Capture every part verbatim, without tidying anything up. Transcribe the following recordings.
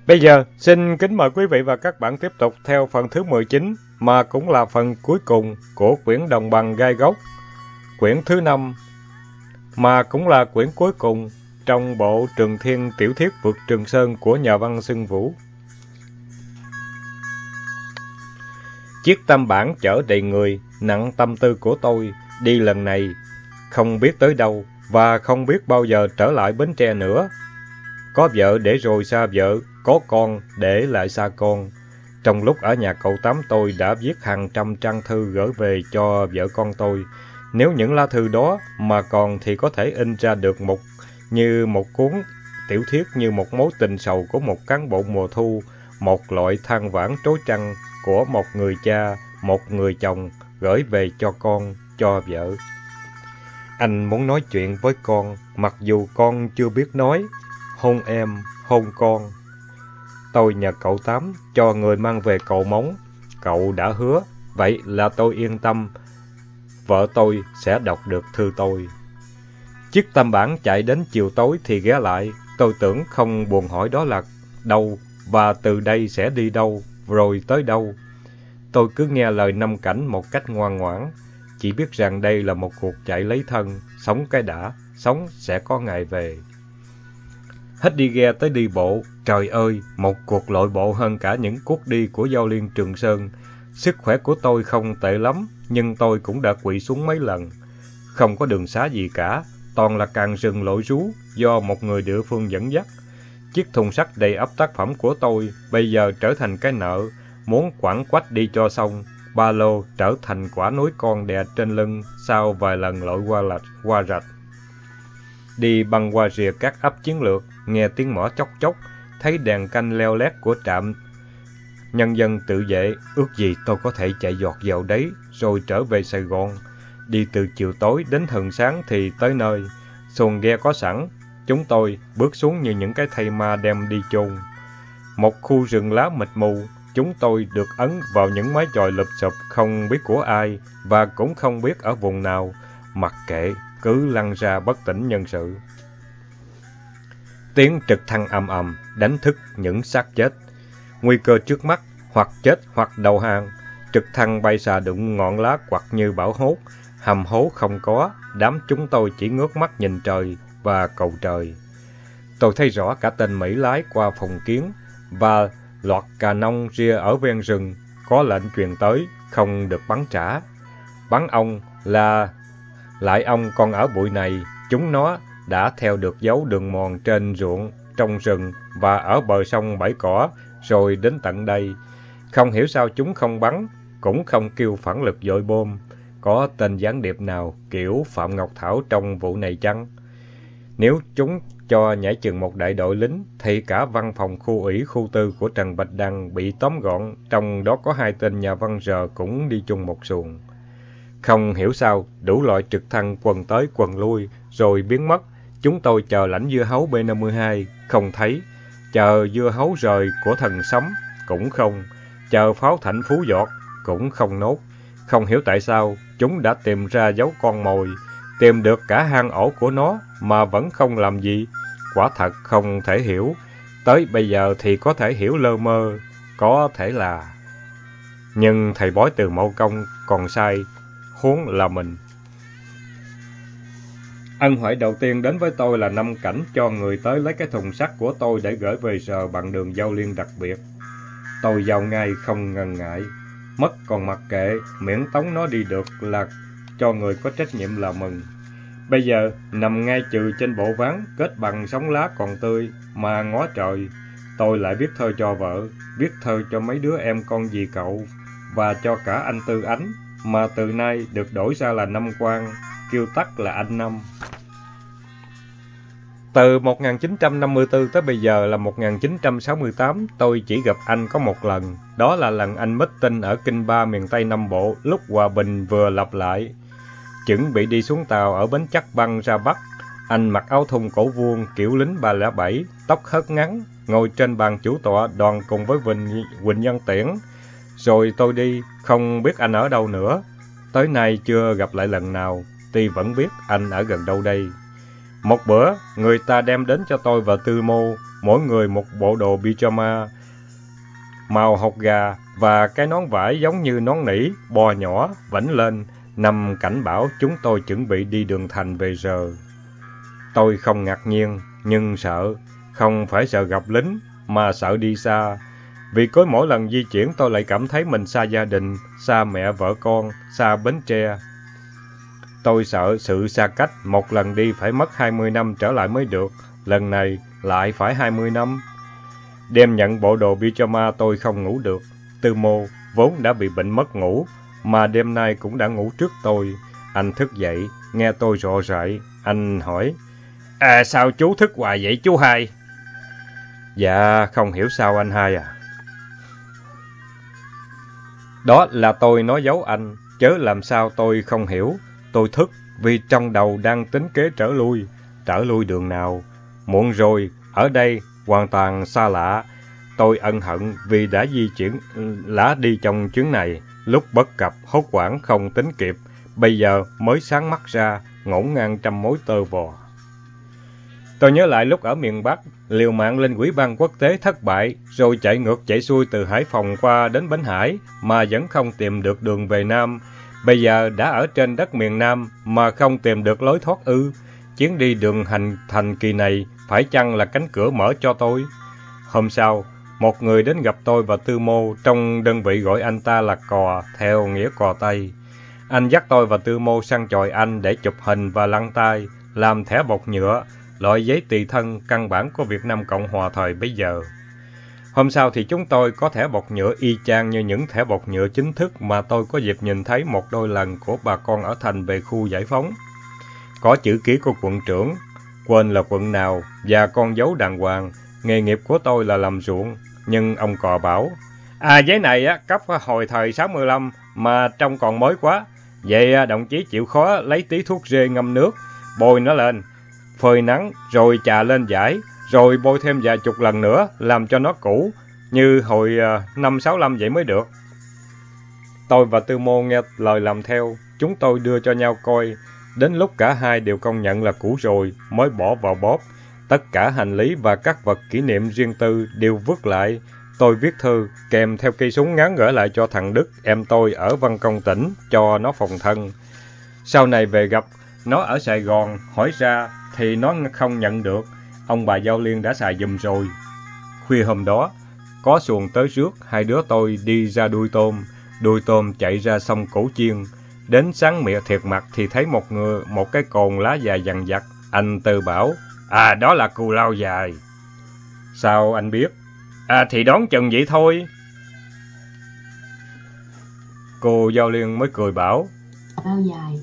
Bây giờ, xin kính mời quý vị và các bạn tiếp tục theo phần thứ mười chín, mà cũng là phần cuối cùng của quyển Đồng Bằng Gai Góc. Quyển thứ năm, mà cũng là quyển cuối cùng trong bộ Trường Thiên Tiểu Thuyết Vượt Trường Sơn của nhà văn Xuân Vũ. Chiếc tam bản chở đầy người, nặng tâm tư của tôi, đi lần này, không biết tới đâu, và không biết bao giờ trở lại Bến Tre nữa. Có vợ để rồi xa vợ, có con để lại xa con. Trong lúc ở nhà cậu Tám, tôi đã viết hàng trăm trang thư gửi về cho vợ con tôi. Nếu những lá thư đó mà còn thì có thể in ra được một như một cuốn tiểu thuyết, như một mối tình sầu của một cán bộ mùa thu, một loại than vãn trối trăng của một người cha, một người chồng gửi về cho con, cho vợ. Anh muốn nói chuyện với con, mặc dù con chưa biết nói. Hôn em, hôn con. Tôi nhờ cậu Tám cho người mang về cầu móng. Cậu đã hứa, vậy là tôi yên tâm. Vợ tôi sẽ đọc được thư tôi. Chiếc tam bản chạy đến chiều tối thì ghé lại. Tôi tưởng không buồn hỏi đó là đâu, và từ đây sẽ đi đâu, rồi tới đâu. Tôi cứ nghe lời năm cảnh một cách ngoan ngoãn. Chỉ biết rằng đây là một cuộc chạy lấy thân. Sống cái đã, sống sẽ có ngày về. Hết đi ghe tới đi bộ. Trời ơi, một cuộc lội bộ hơn cả những cuộc đi của Giao Liên Trường Sơn. Sức khỏe của tôi không tệ lắm, nhưng tôi cũng đã quỵ xuống mấy lần. Không có đường xá gì cả, toàn là càng rừng lội rú do một người địa phương dẫn dắt. Chiếc thùng sắt đầy ắp tác phẩm của tôi bây giờ trở thành cái nợ, muốn quẳng quách đi cho xong. Ba lô trở thành quả núi con đè trên lưng sau vài lần lội qua lạch, qua rạch. Đi băng qua rìa các ấp chiến lược, nghe tiếng mõ chốc chốc, thấy đèn canh leo lét của trạm nhân dân tự vệ, ước gì tôi có thể chạy giọt vào đấy, rồi trở về Sài Gòn. Đi từ chiều tối đến hừng sáng thì tới nơi. Xuồng ghe có sẵn, chúng tôi bước xuống như những cái thây ma đem đi chôn. Một khu rừng lá mịt mù, chúng tôi được ấn vào những mái chòi lụp xụp không biết của ai, và cũng không biết ở vùng nào. Mặc kệ, cứ lăn ra bất tỉnh nhân sự. Tiếng trực thăng ầm ầm đánh thức những xác chết. Nguy cơ trước mắt, hoặc chết hoặc đầu hàng. Trực thăng bay xà đụng ngọn lá quặt như bão hốt. Hầm hố không có, đám chúng tôi chỉ ngước mắt nhìn trời và cầu trời. Tôi thấy rõ cả tên Mỹ lái qua phòng kiến và loạt cà nông ria ở ven rừng. Có lệnh truyền tới, không được bắn trả. Bắn ông là lại ông còn ở bụi này. Chúng nó đã theo được dấu đường mòn trên ruộng, trong rừng và ở bờ sông bãi cỏ, rồi đến tận đây. Không hiểu sao chúng không bắn, cũng không kêu phản lực dội bom. Có tên gián điệp nào kiểu Phạm Ngọc Thảo trong vụ này chăng? Nếu chúng cho nhảy chừng một đại đội lính, thì cả văn phòng khu ủy khu tư của Trần Bạch Đằng bị tóm gọn, trong đó có hai tên nhà văn rờ cũng đi chung một xuồng. Không hiểu sao, đủ loại trực thăng quần tới quần lui, rồi biến mất. Chúng tôi chờ lãnh dưa hấu B năm mươi hai, không thấy. Chờ dưa hấu rời của thần sấm, cũng không. Chờ pháo thảnh Phú Giọt, cũng không nốt. Không hiểu tại sao, chúng đã tìm ra dấu con mồi, tìm được cả hang ổ của nó, mà vẫn không làm gì. Quả thật không thể hiểu. Tới bây giờ thì có thể hiểu lơ mơ, có thể là... Nhưng thầy bói từ Mậu Công còn sai, huống là mình. Ân huệ đầu tiên đến với tôi là năm cảnh cho người tới lấy cái thùng sắt của tôi để gửi về rờ bằng đường Giao Liên đặc biệt. Tôi giao ngay không ngần ngại. Mất còn mặc kệ, miễn tống nó đi được là cho người có trách nhiệm là mừng. Bây giờ, nằm ngay trừ trên bộ ván, kết bằng sóng lá còn tươi, mà ngó trời. Tôi lại viết thơ cho vợ, viết thơ cho mấy đứa em con dì cậu, và cho cả anh Tư Ánh, mà từ nay được đổi ra là Năm Quang, kêu tắt là anh Năm. Từ một nghìn chín trăm năm mươi tư tới bây giờ là một nghìn chín trăm sáu mươi tám, tôi chỉ gặp anh có một lần. Đó là lần anh meeting ở Kinh Ba miền Tây Nam Bộ, lúc hòa bình vừa lập lại. Chuẩn bị đi xuống tàu ở bến Chắc Băng ra Bắc. Anh mặc áo thun cổ vuông kiểu lính ba không bảy, tóc hớt ngắn, ngồi trên bàn chủ tọa đoàn cùng với Quỳnh, Quỳnh Văn Tiễn. Rồi tôi đi, không biết anh ở đâu nữa. Tới nay chưa gặp lại lần nào, tuy vẫn biết anh ở gần đâu đây. Một bữa, người ta đem đến cho tôi và Tư Mô, mỗi người một bộ đồ pyjama màu hột gà và cái nón vải giống như nón nỉ, bò nhỏ, vảnh lên, nằm cảnh bảo chúng tôi chuẩn bị đi đường thành về giờ. Tôi không ngạc nhiên, nhưng sợ, không phải sợ gặp lính, mà sợ đi xa. Vì cứ mỗi lần di chuyển tôi lại cảm thấy mình xa gia đình, xa mẹ vợ con, xa Bến Tre. Tôi sợ sự xa cách, một lần đi phải mất hai mươi năm trở lại mới được, lần này lại phải hai mươi năm. Đêm nhận bộ đồ pyjama tôi không ngủ được. Tư Mô vốn đã bị bệnh mất ngủ, mà đêm nay cũng đã ngủ trước tôi. Anh thức dậy, nghe tôi rọ rại, anh hỏi, À sao chú thức hoài vậy chú Hai? Dạ không hiểu sao anh Hai à. Đó là tôi nói dấu anh, chớ làm sao tôi không hiểu. Tôi thức vì trong đầu đang tính kế trở lui. Trở lui đường nào? Muộn rồi, ở đây hoàn toàn xa lạ. Tôi ân hận vì đã di chuyển lã đi trong chuyến này. Lúc bất cập, hốt hoảng không tính kịp. Bây giờ mới sáng mắt ra, ngổn ngang trăm mối tơ vò. Tôi nhớ lại lúc ở miền Bắc, liều mạng lên Ủy ban quốc tế thất bại, rồi chạy ngược chạy xuôi từ Hải Phòng qua đến Bến Hải, mà vẫn không tìm được đường về Nam. Bây giờ đã ở trên đất miền Nam, mà không tìm được lối thoát ư. Chuyến đi đường hành thành kỳ này, phải chăng là cánh cửa mở cho tôi? Hôm sau, một người đến gặp tôi và Tư Mô, trong đơn vị gọi anh ta là Cò, theo nghĩa cò Tây. Anh dắt tôi và Tư Mô sang chòi anh để chụp hình và lăn tay, làm thẻ bột nhựa, loại giấy tùy thân căn bản của Việt Nam Cộng Hòa thời bấy giờ. Hôm sau thì chúng tôi có thẻ bột nhựa y chang như những thẻ bột nhựa chính thức mà tôi có dịp nhìn thấy một đôi lần của bà con ở thành về khu giải phóng. Có chữ ký của quận trưởng, quên là quận nào, và con dấu đàng hoàng. Nghề nghiệp của tôi là làm ruộng, nhưng ông Cò bảo, À giấy này á cấp hồi thời sáu mươi lăm mà trông còn mới quá. Vậy đồng chí chịu khó lấy tí thuốc rê ngâm nước, bôi nó lên, phơi nắng, rồi chà lên vải, rồi bôi thêm vài chục lần nữa, làm cho nó cũ, như hồi năm sáu lăm vậy mới được. Tôi và Tư Mô nghe lời làm theo, chúng tôi đưa cho nhau coi, đến lúc cả hai đều công nhận là cũ rồi, mới bỏ vào bóp. Tất cả hành lý và các vật kỷ niệm riêng tư đều vứt lại. Tôi viết thư, kèm theo cây súng ngắn gửi lại cho thằng Đức, em tôi ở Văn Công tỉnh, cho nó phòng thân. Sau này về gặp nó ở Sài Gòn, hỏi ra thì nó không nhận được, ông bà Giao Liên đã xài giùm rồi. Khuya hôm đó, có xuồng tới rước, hai đứa tôi đi ra đuôi tôm, đuôi tôm chạy ra sông Cổ Chiên. Đến sáng mịa thiệt mặt thì thấy một người, một cái cồn lá dài dằn dặt. Anh Tư bảo, À đó là cù lao dài. Sao anh biết? À thì đoán chừng vậy thôi. Cô Giao Liên mới cười bảo, Lao dài.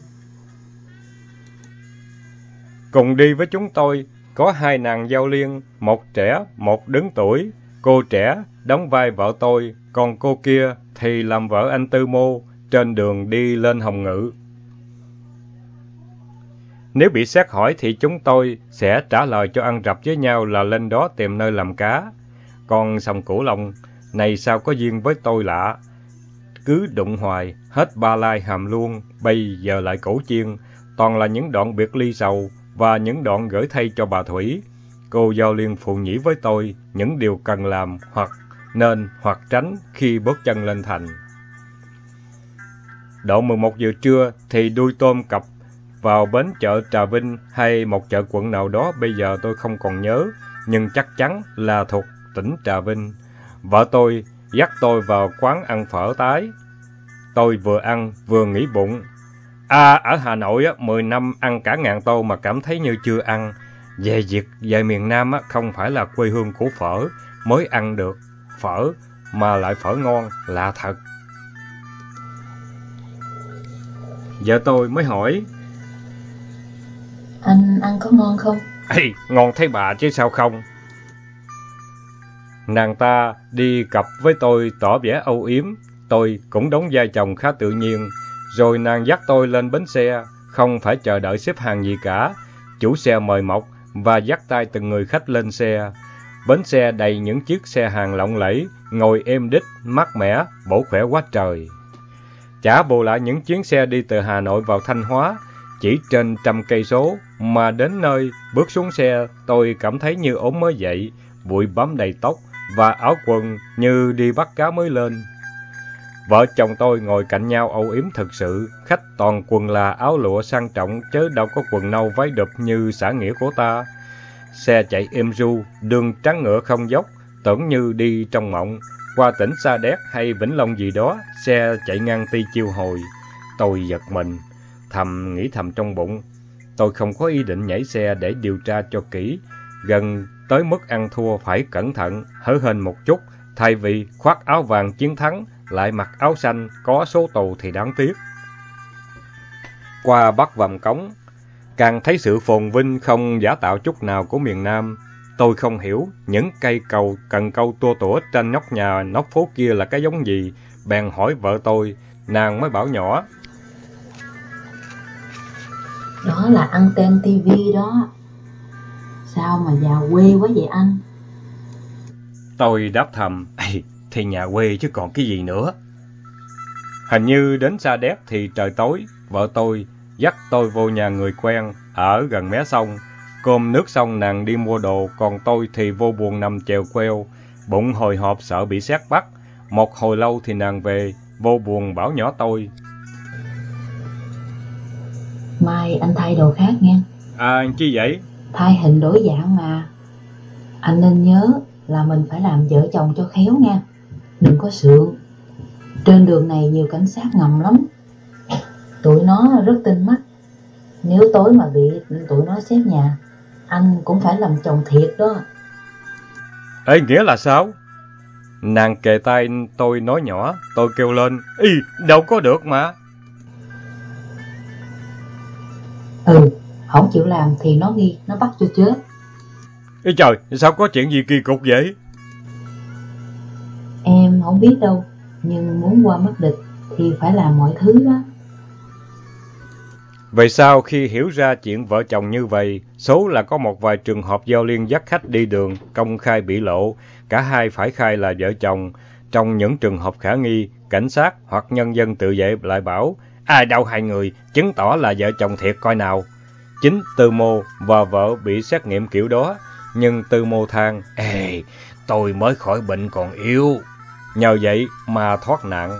Cùng đi với chúng tôi có hai nàng Giao Liên, một trẻ, một đứng tuổi. Cô trẻ đóng vai vợ tôi, còn cô kia thì làm vợ anh Tư Mô, trên đường đi lên Hồng Ngự. Nếu bị xét hỏi thì chúng tôi sẽ trả lời cho ăn rập với nhau là lên đó tìm nơi làm cá. Còn sông Cửu Long này sao có duyên với tôi lạ. Cứ đụng hoài, hết Ba Lai Hàm Luông, bây giờ lại Cổ Chiên, toàn là những đoạn biệt ly sầu và những đoạn gửi thay cho bà Thủy. Cô Giao Liên phụ nhĩ với tôi những điều cần làm hoặc nên hoặc tránh khi bước chân lên thành. Độ mười một giờ trưa thì đuôi tôm cập vào bến chợ Trà Vinh hay một chợ quận nào đó bây giờ tôi không còn nhớ, nhưng chắc chắn là thuộc tỉnh Trà Vinh. Vợ tôi dắt tôi vào quán ăn phở tái. Tôi vừa ăn vừa nghĩ bụng. À, ở Hà Nội á, mười năm ăn cả ngàn tô mà cảm thấy như chưa ăn. Về việc về miền Nam á, không phải là quê hương của phở mới ăn được phở, mà lại phở ngon, lạ thật. Vợ tôi mới hỏi, Anh ăn có ngon không? Ê, ngon thấy bà chứ sao không. Nàng ta đi cặp với tôi tỏ vẻ âu yếm, tôi cũng đóng vai chồng khá tự nhiên. Rồi nàng dắt tôi lên bến xe, không phải chờ đợi xếp hàng gì cả. Chủ xe mời mọc và dắt tay từng người khách lên xe. Bến xe đầy những chiếc xe hàng lộng lẫy, ngồi êm đít, mát mẻ, bổ khỏe quá trời. Chả bù lại những chuyến xe đi từ Hà Nội vào Thanh Hóa, chỉ trên trăm cây số, mà đến nơi bước xuống xe tôi cảm thấy như ốm mới dậy, bụi bám đầy tóc và áo quần như đi bắt cá mới lên. Vợ chồng tôi ngồi cạnh nhau âu yếm thực sự, khách toàn quần là áo lụa sang trọng chứ đâu có quần nâu váy đụp như xã nghĩa của ta. Xe chạy êm ru, đường trắng ngựa không dốc, tưởng như đi trong mộng. Qua tỉnh Sa Đéc hay Vĩnh Long gì đó, xe chạy ngang Ti Chiêu Hồi. Tôi giật mình, thầm nghĩ thầm trong bụng. Tôi không có ý định nhảy xe để điều tra cho kỹ. Gần tới mức ăn thua phải cẩn thận, hớ hênh một chút. Thay vì khoác áo vàng chiến thắng, lại mặc áo xanh có số tù thì đáng tiếc. Qua Bắc Vàm Cống, càng thấy sự phồn vinh không giả tạo chút nào của miền Nam. Tôi không hiểu những cây cầu cần câu tua tủa trên nóc nhà nóc phố kia là cái giống gì, bèn hỏi vợ tôi, nàng mới bảo nhỏ. Đó là anten tivi đó. Sao mà già quê quá vậy anh? Tôi đáp thầm, thì nhà quê chứ còn cái gì nữa. Hình như đến Sa Đéc thì trời tối, vợ tôi dắt tôi vô nhà người quen ở gần mé sông. Cơm nước xong nàng đi mua đồ, còn tôi thì vô buồng nằm chèo queo, bụng hồi hộp sợ bị sét bắt. Một hồi lâu thì nàng về, vô buồng bảo nhỏ tôi. Mai anh thay đồ khác nghe. À, chi vậy? Thay hình đổi dạng mà. Anh nên nhớ là mình phải làm vợ chồng cho khéo nha. Đừng có sượng. Trên đường này nhiều cảnh sát ngầm lắm. Tụi nó rất tinh mắt. Nếu tối mà bị tụi nó xếp nhà, anh cũng phải làm chồng thiệt đó. Ê, nghĩa là sao? Nàng kề tai tôi nói nhỏ, tôi kêu lên, ý, đâu có được mà. Ừ, không chịu làm thì nó nghi, nó bắt cho chết. Ê trời, sao có chuyện gì kỳ cục vậy? Em không biết đâu, nhưng muốn qua mắt địch thì phải làm mọi thứ đó. Vậy sao khi hiểu ra chuyện vợ chồng như vậy, số là có một vài trường hợp giao liên dắt khách đi đường, công khai bị lộ, cả hai phải khai là vợ chồng. Trong những trường hợp khả nghi, cảnh sát hoặc nhân dân tự vệ lại bảo, ai đâu hai người, chứng tỏ là vợ chồng thiệt coi nào. Chính Tư Mô và vợ bị xét nghiệm kiểu đó, nhưng Tư Mô than, ê, tôi mới khỏi bệnh còn yếu. Nhờ vậy mà thoát nạn.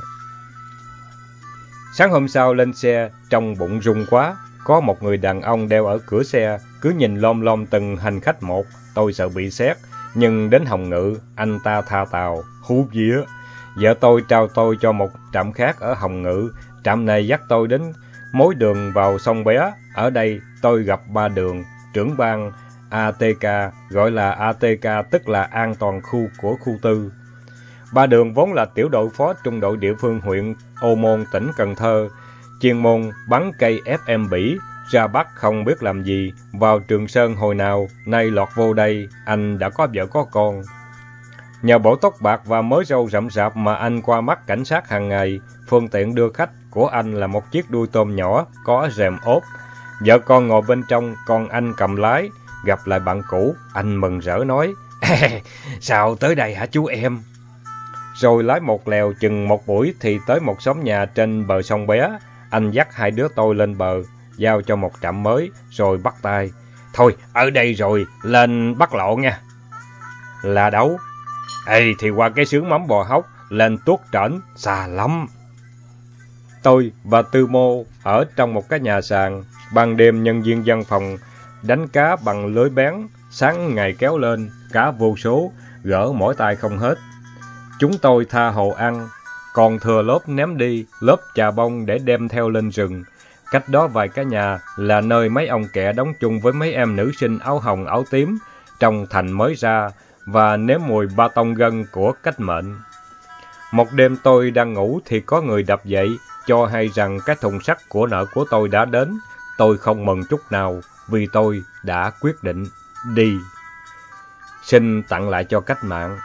Sáng hôm sau lên xe, trong bụng rung quá, có một người đàn ông đeo ở cửa xe, cứ nhìn lom lom từng hành khách một, tôi sợ bị xét, nhưng đến Hồng Ngự, anh ta tha tàu, hú vía. Vợ tôi trao tôi cho một trạm khác ở Hồng Ngự, trạm này dắt tôi đến mối đường vào sông Bé, ở đây tôi gặp Ba Đường, trưởng ban a tê ca, gọi là a tê ca tức là an toàn khu của khu tư. Ba Đường vốn là tiểu đội phó trung đội địa phương huyện Ô Môn, tỉnh Cần Thơ, chuyên môn bắn cây ép em Bỉ, ra Bắc không biết làm gì, vào Trường Sơn hồi nào, nay lọt vô đây, anh đã có vợ có con. Nhờ bộ tóc bạc và mớ râu rậm rạp mà anh qua mắt cảnh sát hàng ngày, phương tiện đưa khách của anh là một chiếc đuôi tôm nhỏ, có rèm ốp. Vợ con ngồi bên trong, còn anh cầm lái, gặp lại bạn cũ, anh mừng rỡ nói, sao tới đây hả chú em? Rồi lái một lèo chừng một buổi thì tới một xóm nhà trên bờ sông Bé. Anh dắt hai đứa tôi lên bờ, giao cho một trạm mới, rồi bắt tay. Thôi, ở đây rồi, lên Bắc Lộ nha. Là đâu? Ê, thì qua cái xướng mắm bò hóc, lên Tuốt Trển, xa lắm. Tôi và Tư Mô ở trong một cái nhà sàn, ban đêm nhân viên văn phòng đánh cá bằng lưới bén, sáng ngày kéo lên, cá vô số, gỡ mỗi tay không hết. Chúng tôi tha hồ ăn, còn thừa lớp ném đi, lớp chà bông để đem theo lên rừng. Cách đó vài cái nhà là nơi mấy ông kẹ đóng chung với mấy em nữ sinh áo hồng áo tím, trong thành mới ra, và nếm mùi ba tông gân của cách mệnh. Một đêm tôi đang ngủ thì có người đập dậy, cho hay rằng cái thùng sắt của nợ của tôi đã đến. Tôi không mừng chút nào, vì tôi đã quyết định đi. Xin tặng lại cho cách mạng.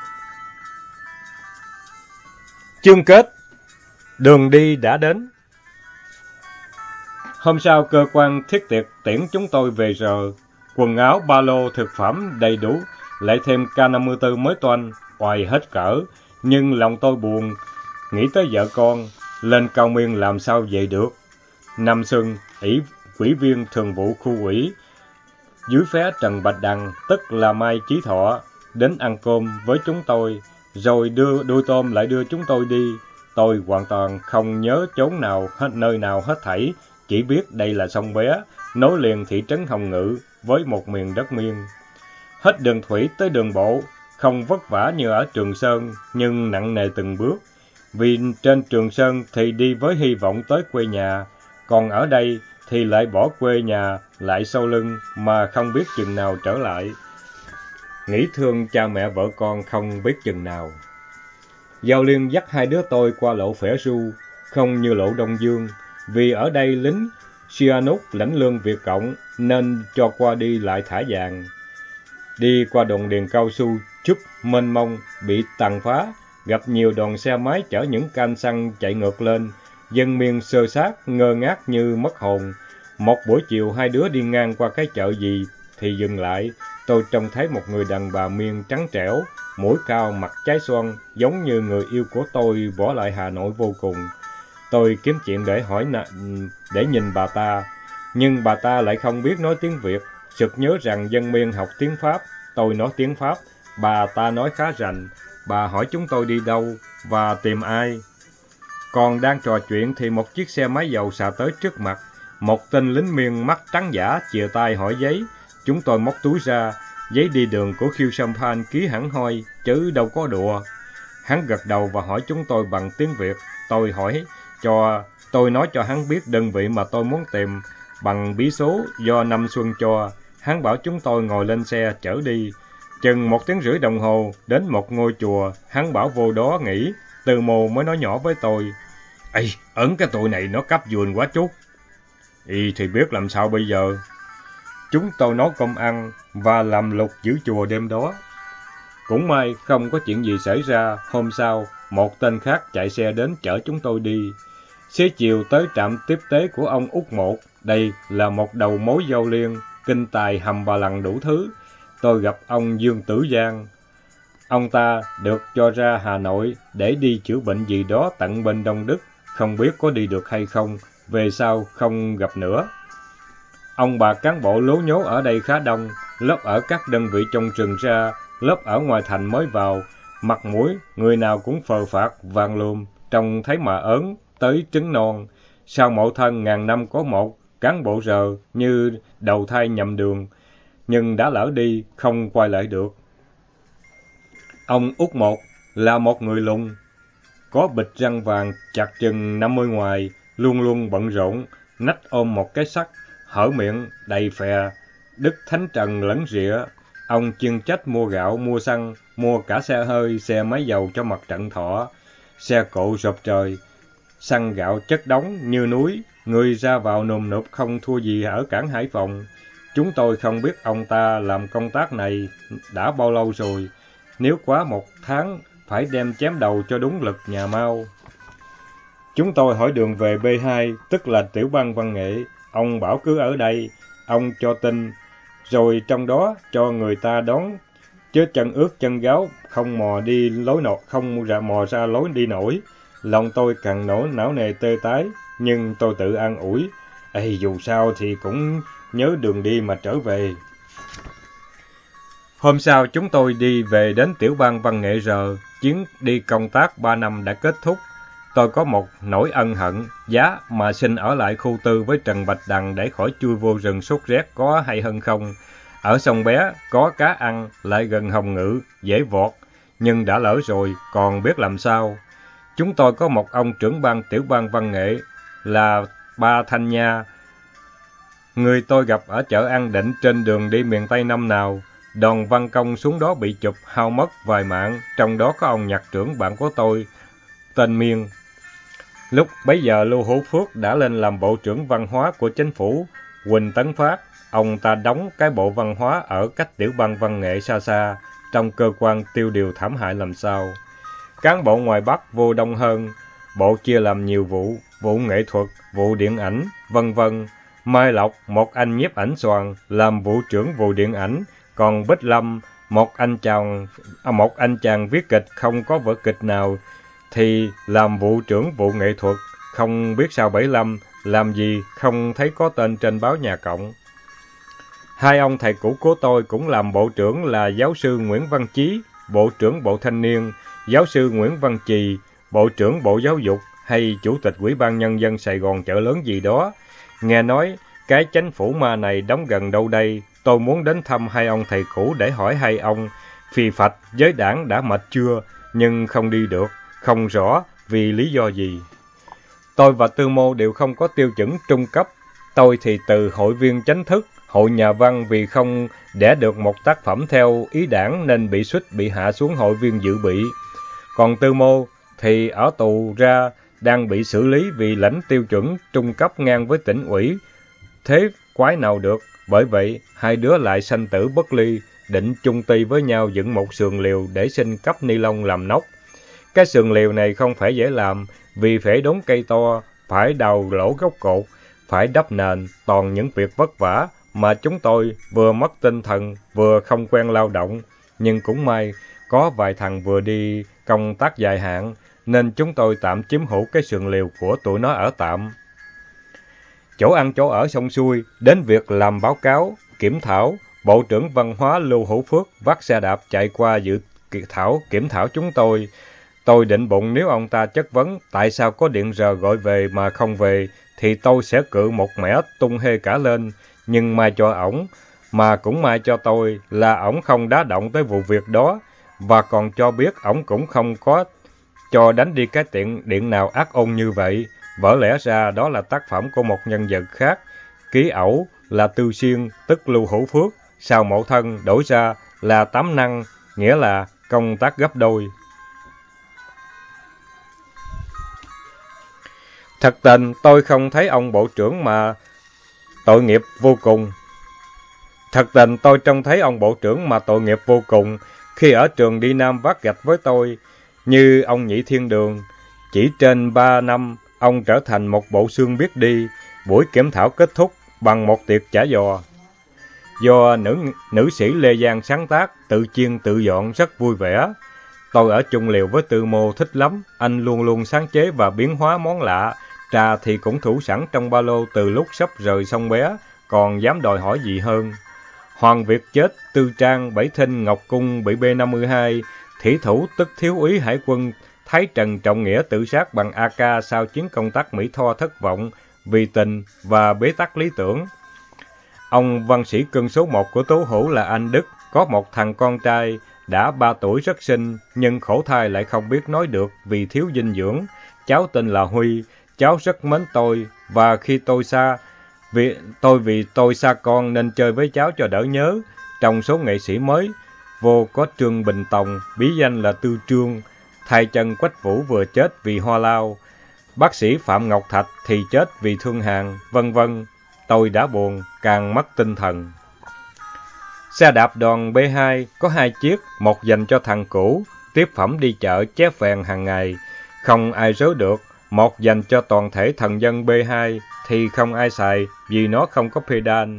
Chương kết. Đường đi đã đến. Hôm sau cơ quan thiết tiệc tiễn chúng tôi về giờ. Quần áo, ba lô, thực phẩm đầy đủ, lại thêm K năm mươi tư mới toanh, oài hết cỡ. Nhưng lòng tôi buồn, nghĩ tới vợ con, lên Cao Miên làm sao vậy được. Năm xuân, ỷ ủy viên thường vụ khu ủy dưới phé Trần Bạch Đằng, tức là Mai Chí Thọ, đến ăn cơm với chúng tôi, rồi đưa đuôi tôm lại đưa chúng tôi đi. Tôi hoàn toàn không nhớ chốn nào hết nơi nào hết thảy, chỉ biết đây là sông Bé, nối liền thị trấn Hồng Ngự với một miền đất miên. Hết đường thủy tới đường bộ, không vất vả như ở Trường Sơn, nhưng nặng nề từng bước. Vì trên Trường Sơn thì đi với hy vọng tới quê nhà, còn ở đây thì lại bỏ quê nhà lại sau lưng mà không biết chừng nào trở lại. Nghĩ thương cha mẹ vợ con không biết chừng nào. Giao Liên dắt hai đứa tôi qua lộ Phẻ Ru, không như lộ Đông Dương, vì ở đây lính Sihanouk lãnh lương Việt Cộng nên cho qua đi lại thả vàng. Đi qua đồng điền cao su chúc mênh mông bị tàn phá, gặp nhiều đoàn xe máy chở những can xăng chạy ngược lên, dân miền sơ sát ngơ ngác như mất hồn. Một buổi chiều hai đứa đi ngang qua cái chợ gì thì dừng lại, tôi trông thấy một người đàn bà miền trắng trẻo, mũi cao mặt trái xoan, giống như người yêu của tôi bỏ lại Hà Nội vô cùng. Tôi kiếm chuyện để hỏi để nhìn bà ta, nhưng bà ta lại không biết nói tiếng Việt. Sực nhớ rằng dân miền học tiếng Pháp, tôi nói tiếng Pháp, bà ta nói khá rành. Bà hỏi chúng tôi đi đâu và tìm ai. Còn đang trò chuyện thì một chiếc xe máy dầu xà tới trước mặt. Một tên lính miên mắt trắng dã chìa tay hỏi giấy. Chúng tôi móc túi ra, giấy đi đường của Khiêu Samphan ký hẳn hoi, chứ đâu có đùa. Hắn gật đầu và hỏi chúng tôi bằng tiếng Việt. Tôi hỏi cho, tôi nói cho hắn biết đơn vị mà tôi muốn tìm bằng bí số do Năm Xuân cho. Hắn bảo chúng tôi ngồi lên xe chở đi. Chừng một tiếng rưỡi đồng hồ, đến một ngôi chùa, hắn bảo vô đó nghỉ. Từ Mồ mới nói nhỏ với tôi: "Ây, ẩn cái tụi này nó cắp vườn quá chút." "Ý thì biết làm sao bây giờ?" Chúng tôi nấu cơm ăn và làm lục giữ chùa đêm đó. Cũng may không có chuyện gì xảy ra. Hôm sau, một tên khác chạy xe đến chở chúng tôi đi. Xế chiều tới trạm tiếp tế của ông Út Một. Đây là một đầu mối giao liên, kinh tài hầm bà lằng đủ thứ. Tôi gặp ông Dương Tử Giang. Ông ta được cho ra Hà Nội để đi chữa bệnh gì đó tận bên Đông Đức. Không biết có đi được hay không, về sau không gặp nữa. Ông bà cán bộ lố nhố ở đây khá đông, lớp ở các đơn vị trong rừng ra, lớp ở ngoài thành mới vào. Mặt mũi, người nào cũng phờ phạc, vàng lùm, trông thấy mà ớn, tới trứng non. Sau mộ thân ngàn năm có một, cán bộ rờ như đầu thai nhầm đường, nhưng đã lỡ đi, không quay lại được. Ông Út Một là một người lùn, có bịch răng vàng chặt chừng năm mươi ngoài, luôn luôn bận rộn, nách ôm một cái sắt, hở miệng đầy phè, Đức Thánh Trần lẫn rịa. Ông chuyên trách mua gạo, mua xăng, mua cả xe hơi, xe máy dầu cho mặt trận Thọ, xe cộ rộp trời, xăng gạo chất đống như núi, người ra vào nườm nượp không thua gì ở cảng Hải Phòng. Chúng tôi không biết ông ta làm công tác này đã bao lâu rồi, nếu quá một tháng phải đem chém đầu cho đúng lực nhà Mao. Chúng tôi hỏi đường về B hai, tức là tiểu bang văn nghệ. Ông bảo cứ ở đây, ông cho tin, rồi trong đó cho người ta đón, chứ chân ướt chân gáo không mò đi lối nọ, không ra mò ra lối đi nổi. Lòng tôi càng nổ não nề tê tái, nhưng tôi tự an ủi, Ê, dù sao thì cũng nhớ đường đi mà trở về. Hôm sau chúng tôi đi về đến tiểu bang văn nghệ R, chuyến đi công tác ba năm đã kết thúc. Tôi có một nỗi ân hận, giá mà xin ở lại khu tư với Trần Bạch Đằng để khỏi chui vô rừng sốt rét có hay hơn không. Ở sông Bé có cá ăn, lại gần Hồng Ngự, dễ vọt, nhưng đã lỡ rồi, còn biết làm sao. Chúng tôi có một ông trưởng ban tiểu ban văn nghệ là Ba Thanh Nha, người tôi gặp ở chợ An Định trên đường đi miền Tây năm nào. Đoàn văn công xuống đó bị chụp hao mất vài mạng, trong đó có ông nhạc trưởng bạn của tôi, tên Miên. Lúc bấy giờ Lưu Hữu Phước đã lên làm bộ trưởng văn hóa của chính phủ. Huỳnh Tấn Phát, ông ta đóng cái bộ văn hóa ở cách tiểu ban văn nghệ xa xa, trong cơ quan tiêu điều thảm hại làm sao. Cán bộ ngoài Bắc vô đông hơn, bộ chia làm nhiều vụ, vụ nghệ thuật, vụ điện ảnh, vân vân. Mai Lộc, một anh nhiếp ảnh xoàn, làm vụ trưởng vụ điện ảnh, còn Bích Lâm, một anh chàng, một anh chàng viết kịch không có vở kịch nào, thì làm vụ trưởng vụ nghệ thuật. Không biết sao bảy mươi lăm làm gì không thấy có tên trên báo nhà Cộng. Hai ông thầy cũ của tôi cũng làm bộ trưởng là giáo sư Nguyễn Văn Chí, bộ trưởng Bộ Thanh niên, giáo sư Nguyễn Văn Chì, bộ trưởng Bộ Giáo dục hay chủ tịch Ủy ban Nhân dân Sài Gòn chợ lớn gì đó. Nghe nói cái chánh phủ ma này đóng gần đâu đây, tôi muốn đến thăm hai ông thầy cũ để hỏi hai ông phì phạch với đảng đã mệt chưa, nhưng không đi được, không rõ vì lý do gì. Tôi và Tư Mô đều không có tiêu chuẩn trung cấp. Tôi thì từ hội viên chánh thức, hội nhà văn vì không đẻ được một tác phẩm theo ý đảng nên bị suýt bị hạ xuống hội viên dự bị. Còn Tư Mô thì ở tù ra đang bị xử lý vì lãnh tiêu chuẩn trung cấp ngang với tỉnh ủy. Thế quái nào được, bởi vậy hai đứa lại sanh tử bất ly, định chung ty với nhau dựng một sườn liều để xin cấp ni lông làm nóc. Cái sườn liều này không phải dễ làm, vì phải đốn cây to, phải đào lỗ gốc cột, phải đắp nền, toàn những việc vất vả mà chúng tôi vừa mất tinh thần, vừa không quen lao động. Nhưng cũng may, có vài thằng vừa đi công tác dài hạn, nên chúng tôi tạm chiếm hữu cái sườn liều của tụi nó ở tạm. Chỗ ăn chỗ ở xong xuôi, đến việc làm báo cáo, kiểm thảo, Bộ trưởng Văn hóa Lưu Hữu Phước vác xe đạp chạy qua dự thảo kiểm thảo chúng tôi. Tôi định bụng nếu ông ta chất vấn tại sao có điện rờ gọi về mà không về, thì tôi sẽ cự một mẻ tung hê cả lên. Nhưng mai cho ổng, mà cũng mai cho tôi là ổng không đá động tới vụ việc đó, và còn cho biết ổng cũng không có cho đánh đi cái tiện điện nào ác ôn như vậy. Vỡ lẽ ra đó là tác phẩm của một nhân vật khác. Ký ẩu là Tư Xuyên, tức Lưu Hữu Phước, sao mậu thân đổi ra là Tám Năng, nghĩa là công tác gấp đôi. Thật tình tôi không thấy ông bộ trưởng mà tội nghiệp vô cùng. Thật tình tôi trông thấy ông bộ trưởng mà tội nghiệp vô cùng khi ở trường đi Nam vác gạch với tôi, như ông Nhị Thiên Đường. Chỉ trên ba năm, ông trở thành một bộ xương biết đi. Buổi kiểm thảo kết thúc bằng một tiệc chả giò. Do nữ, nữ sĩ Lê Giang sáng tác, tự chiên tự dọn rất vui vẻ. Tôi ở chung liều với Tư Mô thích lắm, anh luôn luôn sáng chế và biến hóa món lạ. Trà thì cũng thủ sẵn trong ba lô từ lúc sắp rời sông Bé, còn dám đòi hỏi gì hơn. Hoàng Việt chết, Tư Trang, Bảy Thinh, Ngọc Cung bị B năm mươi hai, thủy thủ tức thiếu úy hải quân Thái Trần Trọng Nghĩa tự sát bằng a ca sau chiến công tác Mỹ Tho thất vọng vì tình và bế tắc lý tưởng. Ông văn sĩ cưng số một của Tố Hữu là anh Đức, có một thằng con trai đã ba tuổi rất xinh, nhưng khổ thai lại không biết nói được vì thiếu dinh dưỡng. Cháu tên là Huy, cháu rất mến tôi, và khi tôi xa, vì tôi vì tôi xa con nên chơi với cháu cho đỡ nhớ. Trong số nghệ sĩ mới, vô có Trương Bình Tòng, bí danh là Tư Trương, thay chân Quách Vũ vừa chết vì ho lao. Bác sĩ Phạm Ngọc Thạch thì chết vì thương hàn, vân vân. Tôi đã buồn, càng mất tinh thần. Xe đạp đoàn B hai có hai chiếc, một dành cho thằng cũ, tiếp phẩm đi chợ ché phèn hàng ngày, không ai rớ được. Một dành cho toàn thể thần dân B hai thì không ai xài vì nó không có pedal.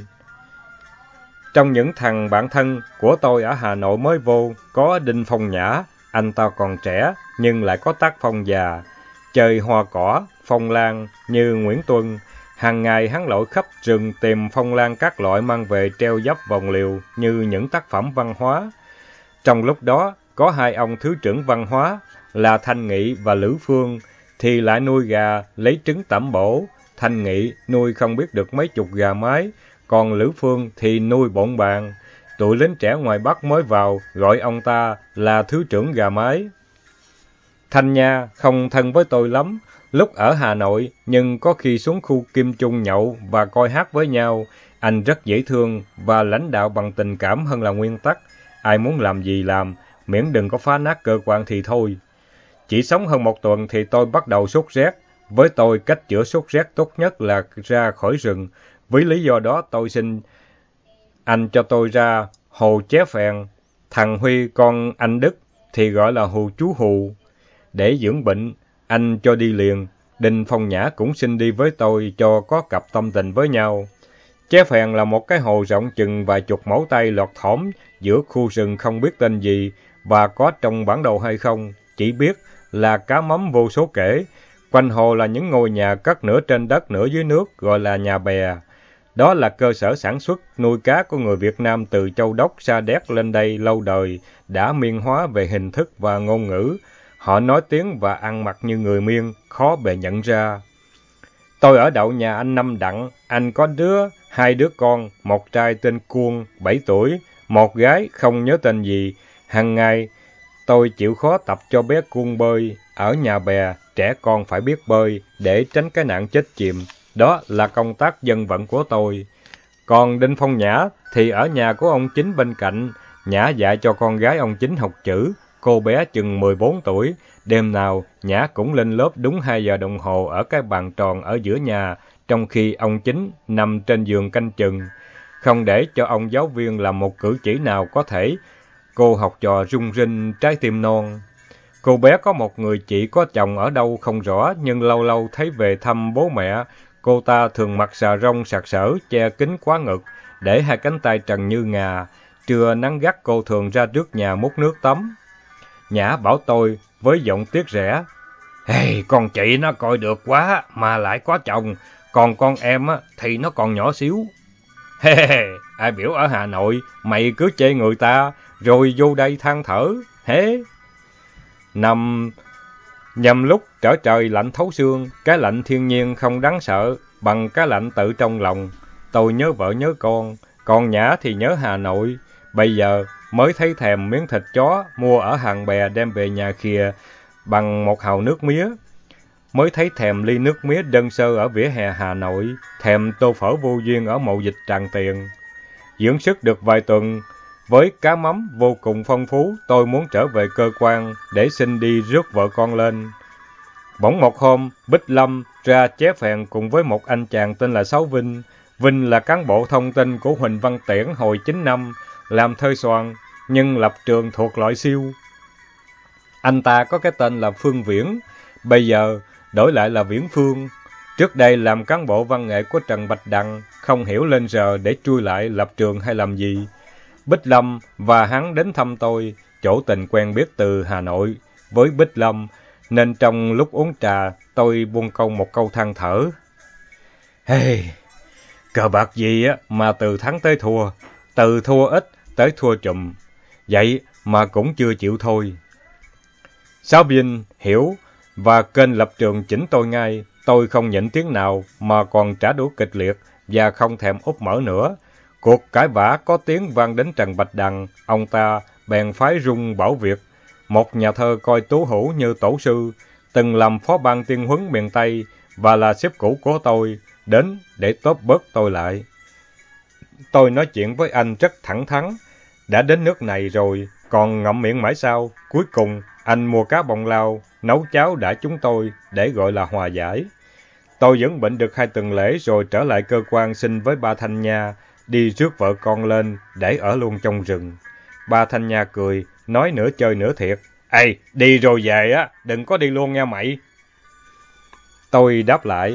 Trong những thằng bạn thân của tôi ở Hà Nội mới vô, có Đinh Phong Nhã, anh ta còn trẻ nhưng lại có tác phong già, chơi hoa cỏ, phong lan như Nguyễn Tuân. Hàng ngày hắn lội khắp rừng tìm phong lan các loại mang về treo dắp vòng liều như những tác phẩm văn hóa. Trong lúc đó, có hai ông thứ trưởng văn hóa là Thanh Nghị và Lữ Phương thì lại nuôi gà lấy trứng tẩm bổ. Thanh Nghị nuôi không biết được mấy chục gà mái, còn Lữ Phương thì nuôi bộn bàn. Tụi lính trẻ ngoài Bắc mới vào gọi ông ta là thứ trưởng gà mái. Thanh Nha không thân với tôi lắm lúc ở Hà Nội, nhưng có khi xuống khu Kim Trung nhậu và coi hát với nhau. Anh rất dễ thương và lãnh đạo bằng tình cảm hơn là nguyên tắc. Ai muốn làm gì làm, miễn đừng có phá nát cơ quan thì thôi. Chỉ sống hơn một tuần thì tôi bắt đầu sốt rét. Với tôi, cách chữa sốt rét tốt nhất là ra khỏi rừng. Với lý do đó, tôi xin anh cho tôi ra Hồ Ché Phèn. Thằng Huy, con anh Đức, thì gọi là Hù Chú Hù. Để dưỡng bệnh, anh cho đi liền. Đinh Phong Nhã cũng xin đi với tôi cho có cặp tâm tình với nhau. Ché Phèn là một cái hồ rộng chừng vài chục mẫu tay lọt thỏm giữa khu rừng không biết tên gì và có trong bản đồ hay không. Chỉ biết là cá mắm vô số kể, Quanh hồ là những ngôi nhà cất nửa trên đất nửa dưới nước, gọi là nhà bè. Đó là cơ sở sản xuất nuôi cá của người Việt Nam từ Châu Đốc, Sa Đéc lên đây lâu đời, đã miên hóa về hình thức và ngôn ngữ. Họ nói tiếng và ăn mặc như người Miên, khó bề nhận ra. Tôi ở đậu nhà anh Năm Đặng, anh có đứa, hai đứa con, một trai tên Cuông, bảy tuổi, một gái không nhớ tên gì. Hàng ngày, tôi chịu khó tập cho bé Cuông bơi. Ở nhà bè, trẻ con phải biết bơi để tránh cái nạn chết chìm. Đó là công tác dân vận của tôi. Còn Đinh Phong Nhã thì ở nhà của ông Chính bên cạnh. Nhã dạy cho con gái ông Chính học chữ. Cô bé chừng mười bốn tuổi. Đêm nào, Nhã cũng lên lớp đúng hai giờ đồng hồ ở cái bàn tròn ở giữa nhà, trong khi ông Chính nằm trên giường canh chừng. Không để cho ông giáo viên làm một cử chỉ nào có thể, cô học trò rung rinh trái tim non. Cô bé có một người chị có chồng ở đâu không rõ, nhưng lâu lâu thấy về thăm bố mẹ. Cô ta thường mặc xà rông sặc sỡ, che kín quá ngực, để hai cánh tay trần như ngà. Trưa nắng gắt cô thường ra trước nhà múc nước tắm. Nhã bảo tôi với giọng tiếc rẻ: "Hey, con chị nó coi được quá mà lại có chồng, còn con em á thì nó còn nhỏ xíu." He he he, ai biểu ở Hà Nội mày cứ chê người ta rồi vô đây than thở. Hế. Nằm nhằm lúc trở trời lạnh thấu xương, cái lạnh thiên nhiên không đáng sợ bằng cái lạnh tự trong lòng. Tôi nhớ vợ nhớ con, còn Nhã thì nhớ Hà Nội. Bây giờ mới thấy thèm miếng thịt chó mua ở hàng bè đem về nhà khìa bằng một hào nước mía. Mới thấy thèm ly nước mía đơn sơ ở vỉa hè Hà Nội, thèm tô phở vô duyên ở mậu dịch Tràng Tiền. Dưỡng sức được vài tuần, với cá mắm vô cùng phong phú, tôi muốn trở về cơ quan để xin đi rước vợ con lên. Bỗng một hôm, Bích Lâm ra ché phèn cùng với một anh chàng tên là Sáu Vinh. Vinh là cán bộ thông tin của Huỳnh Văn Tiễn hồi chín năm, làm thơ xoàn, nhưng lập trường thuộc loại siêu. Anh ta có cái tên là Phương Viễn, bây giờ đổi lại là Viễn Phương. Trước đây làm cán bộ văn nghệ của Trần Bạch Đằng, không hiểu lên giờ để chui lại lập trường hay làm gì. Bích Lâm và hắn đến thăm tôi, chỗ tình quen biết từ Hà Nội với Bích Lâm, nên trong lúc uống trà, tôi buông câu một câu than thở. Hey, cờ bạc gì á mà từ thắng tới thua, từ thua ít tới thua chùm, vậy mà cũng chưa chịu thôi. Sáu Vinh hiểu và kênh lập trường chỉnh tôi ngay. Tôi không nhịn tiếng nào mà còn trả đũa kịch liệt và không thèm úp mở nữa. Cuộc cãi vã có tiếng vang đến Trần Bạch Đằng, ông ta bèn phái Rung Bảo Việt, một nhà thơ coi Tú Hữu như tổ sư, từng làm phó ban tuyên huấn miền Tây và là sếp cũ của tôi, đến để tóm bớt tôi lại. Tôi nói chuyện với anh rất thẳng thắn, đã đến nước này rồi, còn ngậm miệng mãi sao? Cuối cùng, anh mua cá bông lau, nấu cháo đã chúng tôi để gọi là hòa giải. Tôi vẫn bệnh được hai tuần lễ rồi trở lại cơ quan xin với ba Thanh Nha, đi rước vợ con lên để ở luôn trong rừng. Ba Thanh Nha cười, nói nửa chơi nửa thiệt. Ê, đi rồi về á, đừng có đi luôn nha mày. Tôi đáp lại.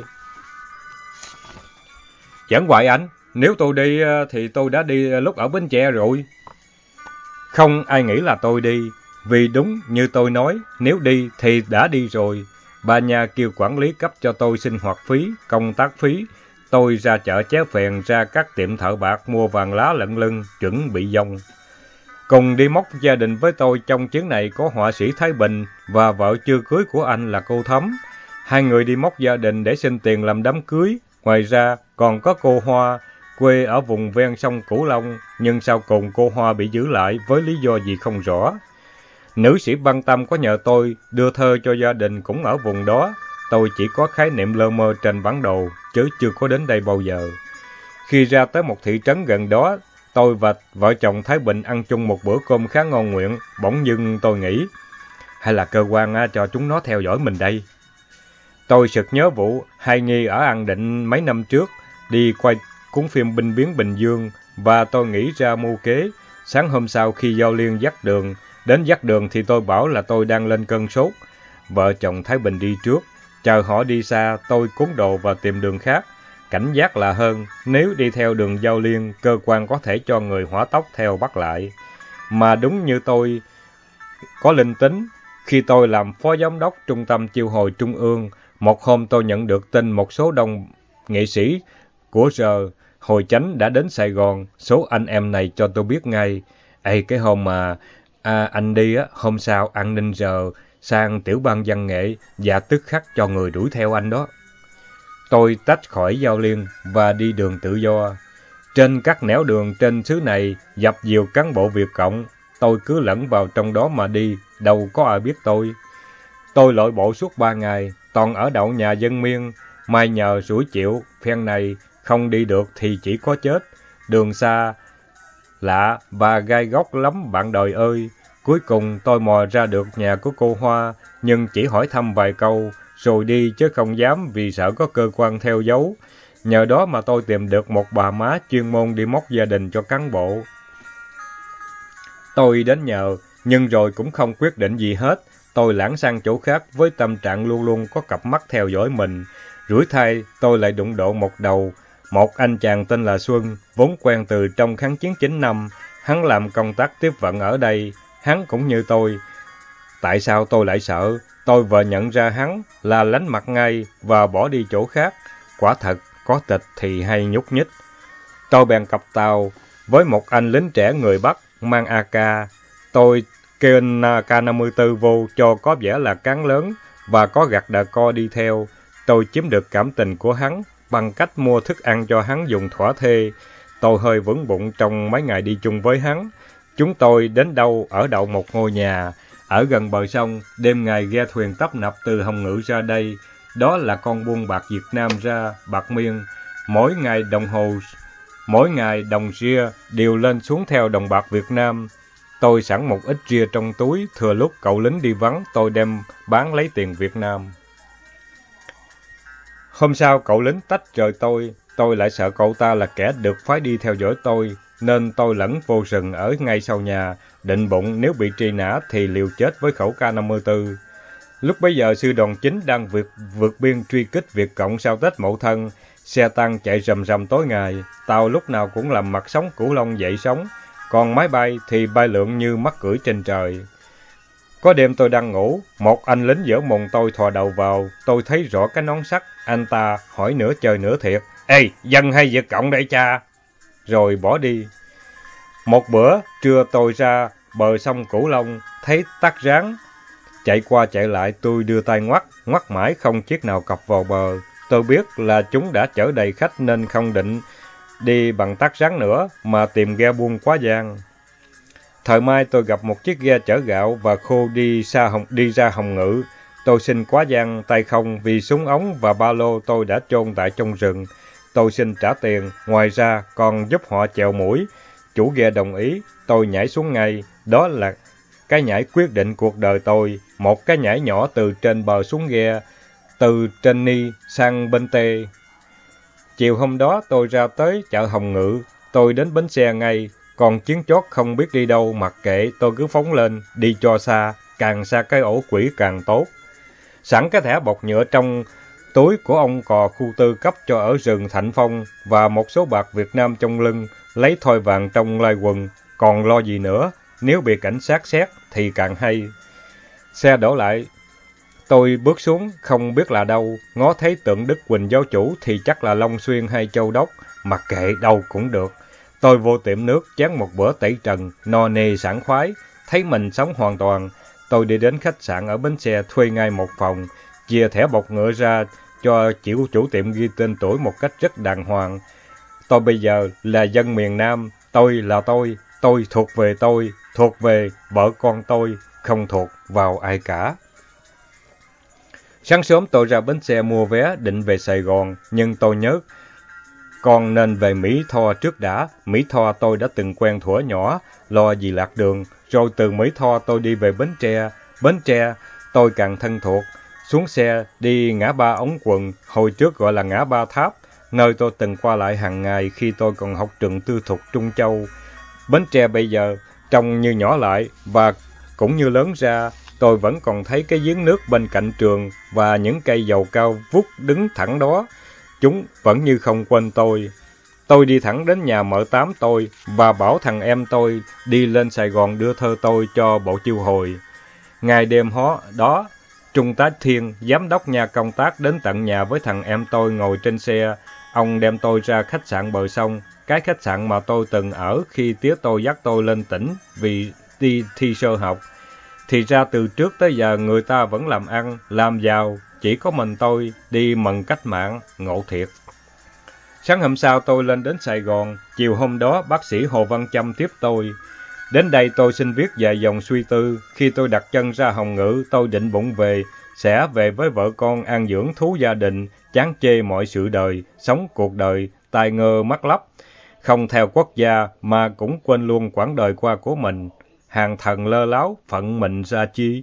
Chẳng hoài anh, nếu tôi đi thì tôi đã đi lúc ở Bến Tre rồi. Không ai nghĩ là tôi đi, vì đúng như tôi nói, nếu đi thì đã đi rồi. Bà Nha kêu quản lý cấp cho tôi sinh hoạt phí, công tác phí. Tôi ra chợ ché phèn, ra các tiệm thợ bạc mua vàng lá lận lưng, chuẩn bị dông. Cùng đi móc gia đình với tôi trong chuyến này có họa sĩ Thái Bình và vợ chưa cưới của anh là cô Thắm. Hai người đi móc gia đình để xin tiền làm đám cưới. Ngoài ra còn có cô Hoa, quê ở vùng ven sông Cửu Long, nhưng sau cùng cô Hoa bị giữ lại với lý do gì không rõ. Nữ sĩ Băng Tâm có nhờ tôi đưa thơ cho gia đình cũng ở vùng đó. Tôi chỉ có khái niệm lơ mơ trên bản đồ, chứ chưa có đến đây bao giờ. Khi ra tới một thị trấn gần đó, tôi và vợ chồng Thái Bình ăn chung một bữa cơm khá ngon nguyện. Bỗng dưng tôi nghĩ, hay là cơ quan cho chúng nó theo dõi mình đây. Tôi sực nhớ vụ Hai Nghi ở An Định mấy năm trước, đi quay cuốn phim Binh Biến Bình Dương, và tôi nghĩ ra mưu kế. Sáng hôm sau khi Giao Liên dắt đường, đến dắt đường thì tôi bảo là tôi đang lên cơn sốt. Vợ chồng Thái Bình đi trước, chờ họ đi xa, tôi cuốn đồ và tìm đường khác. Cảnh giác là hơn, nếu đi theo đường Giao Liên, cơ quan có thể cho người hỏa tốc theo bắt lại. Mà đúng như tôi có linh tính, khi tôi làm phó giám đốc Trung tâm Chiêu hồi Trung ương, Một hôm tôi nhận được tin một số đông nghệ sĩ của giờ Hồi Chánh đã đến Sài Gòn. Số anh em này cho tôi biết ngay. Ê, cái hôm mà à, anh đi á, hôm sau an ninh giờ sang tiểu ban văn nghệ và tức khắc cho người đuổi theo anh đó. Tôi tách khỏi Giao Liên và đi đường tự do. Trên các nẻo đường trên xứ này dập dìu cán bộ Việt Cộng, tôi cứ lẫn vào trong đó mà đi, đâu có ai biết tôi. Tôi lội bộ suốt ba ngày, toàn ở đậu nhà dân miên, mai nhờ rủi chịu, phen này không đi được thì chỉ có chết. Đường xa, lạ và gai góc lắm bạn đời ơi. Cuối cùng tôi mò ra được nhà của cô Hoa, nhưng chỉ hỏi thăm vài câu, rồi đi chứ không dám vì sợ có cơ quan theo dấu. Nhờ đó mà tôi tìm được một bà má chuyên môn đi móc gia đình cho cán bộ. Tôi đến nhờ, nhưng rồi cũng không quyết định gì hết. Tôi lảng sang chỗ khác với tâm trạng luôn luôn có cặp mắt theo dõi mình. Rủi thay, tôi lại đụng độ một đầu. Một anh chàng tên là Xuân, vốn quen từ trong kháng chiến chín năm. Hắn làm công tác tiếp vận ở đây. Hắn cũng như tôi. Tại sao tôi lại sợ? Tôi vừa nhận ra hắn là lánh mặt ngay và bỏ đi chỗ khác. Quả thật, có tịch thì hay nhúc nhích. Tôi bèn cặp tàu với một anh lính trẻ người Bắc mang a ca. Tôi kêu K năm mươi tư vô cho có vẻ là cán lớn và có gặt đà co đi theo. Tôi chiếm được cảm tình của hắn bằng cách mua thức ăn cho hắn dùng thỏa thê. Tôi hơi vững bụng trong mấy ngày đi chung với hắn. Chúng tôi đến đâu ở đậu một ngôi nhà ở gần bờ sông, đêm ngày ghe thuyền tấp nập từ Hồng Ngự ra đây. Đó là con buôn bạc Việt Nam ra Bạc Miên. Mỗi ngày đồng hồ, mỗi ngày đồng ria đều lên xuống theo đồng bạc Việt Nam. Tôi sẵn một ít ria trong túi, thừa lúc cậu lính đi vắng, tôi đem bán lấy tiền Việt Nam. Hôm sau cậu lính tách rời tôi, tôi lại sợ cậu ta là kẻ được phái đi theo dõi tôi, nên tôi lẫn vô rừng ở ngay sau nhà, định bụng nếu bị truy nã thì liều chết với khẩu K năm mươi tư. Lúc bấy giờ sư đoàn chính đang vượt, vượt biên truy kích Việt Cộng sau Tết Mậu Thân, xe tăng chạy rầm rầm tối ngày, tàu lúc nào cũng làm mặt sóng Cửu Long dậy sóng, còn máy bay thì bay lượn như mắt cưỡi trên trời. Có đêm tôi đang ngủ, một anh lính giở mồm tôi thò đầu vào, tôi thấy rõ cái nón sắt, anh ta hỏi nửa chơi nửa thiệt, "Ê, dân hay Việt Cộng đây cha?" Rồi bỏ đi. Một bữa, trưa tôi ra bờ sông Cửu Long, thấy tắc ráng. Chạy qua chạy lại tôi đưa tay ngoắt, ngoắt mãi không chiếc nào cập vào bờ. Tôi biết là chúng đã chở đầy khách nên không định đi bằng tắc rắn nữa mà tìm ghe buôn quá gian. Thời mai tôi gặp một chiếc ghe chở gạo và khô đi, xa hồng, đi ra Hồng Ngự. Tôi xin quá gian tay không vì súng ống và ba lô tôi đã chôn tại trong rừng. Tôi xin trả tiền, ngoài ra còn giúp họ chèo mũi. Chủ ghe đồng ý, tôi nhảy xuống ngay. Đó là cái nhảy quyết định cuộc đời tôi, một cái nhảy nhỏ từ trên bờ xuống ghe, từ trên Ni sang bên Tê. Chiều hôm đó tôi ra tới chợ Hồng Ngự, tôi đến bến xe ngay, còn chuyến chót không biết đi đâu mặc kệ, tôi cứ phóng lên, đi cho xa, càng xa cái ổ quỷ càng tốt. Sẵn cái thẻ bọc nhựa trong túi của ông cò khu tư cấp cho ở rừng Thạnh Phong và một số bạc Việt Nam trong lưng, lấy thoi vàng trong lai quần, còn lo gì nữa, nếu bị cảnh sát xét thì càng hay. Xe đổ lại, tôi bước xuống, không biết là đâu, ngó thấy tượng Đức Quỳnh giáo chủ thì chắc là Long Xuyên hay Châu Đốc, mặc kệ đâu cũng được. Tôi vô tiệm nước, chén một bữa tẩy trần, no nê sảng khoái, thấy mình sống hoàn toàn. Tôi đi đến khách sạn ở bến xe thuê ngay một phòng, chia thẻ bọc ngựa ra cho chủ chủ tiệm ghi tên tuổi một cách rất đàng hoàng. Tôi bây giờ là dân miền Nam, tôi là tôi, tôi thuộc về tôi, thuộc về vợ con tôi, không thuộc vào ai cả. Sáng sớm tôi ra bến xe mua vé định về Sài Gòn, nhưng tôi nhớ con nên về Mỹ Tho trước đã. Mỹ Tho tôi đã từng quen thuở nhỏ, lo gì lạc đường. Rồi từ Mỹ Tho tôi đi về Bến Tre. Bến Tre tôi càng thân thuộc. Xuống xe đi ngã ba Ống Quần, hồi trước gọi là ngã ba Tháp, nơi tôi từng qua lại hàng ngày khi tôi còn học trường tư thục Trung Châu. Bến Tre bây giờ trông như nhỏ lại và cũng như lớn ra. Tôi vẫn còn thấy cái giếng nước bên cạnh trường và những cây dầu cao vút đứng thẳng đó. Chúng vẫn như không quên tôi. Tôi đi thẳng đến nhà mợ tám tôi và bảo thằng em tôi đi lên Sài Gòn đưa thơ tôi cho bộ chiêu hồi. Ngày đêm hó đó, Trung tá Thiên, giám đốc nhà công tác đến tận nhà với thằng em tôi ngồi trên xe. Ông đem tôi ra khách sạn bờ sông, cái khách sạn mà tôi từng ở khi tía tôi dắt tôi lên tỉnh vì đi thi sơ học. Thì ra từ trước tới giờ người ta vẫn làm ăn, làm giàu, chỉ có mình tôi đi mần cách mạng, ngộ thiệt. Sáng hôm sau tôi lên đến Sài Gòn, chiều hôm đó bác sĩ Hồ Văn Châm tiếp tôi. Đến đây tôi xin viết vài dòng suy tư, khi tôi đặt chân ra Hồng Ngự, tôi định bụng về, sẽ về với vợ con an dưỡng thú gia đình, chán chê mọi sự đời, sống cuộc đời, tai ngơ mắt lấp, không theo quốc gia mà cũng quên luôn quãng đời qua của mình. Hàng thần lơ láo, phận mình ra chi.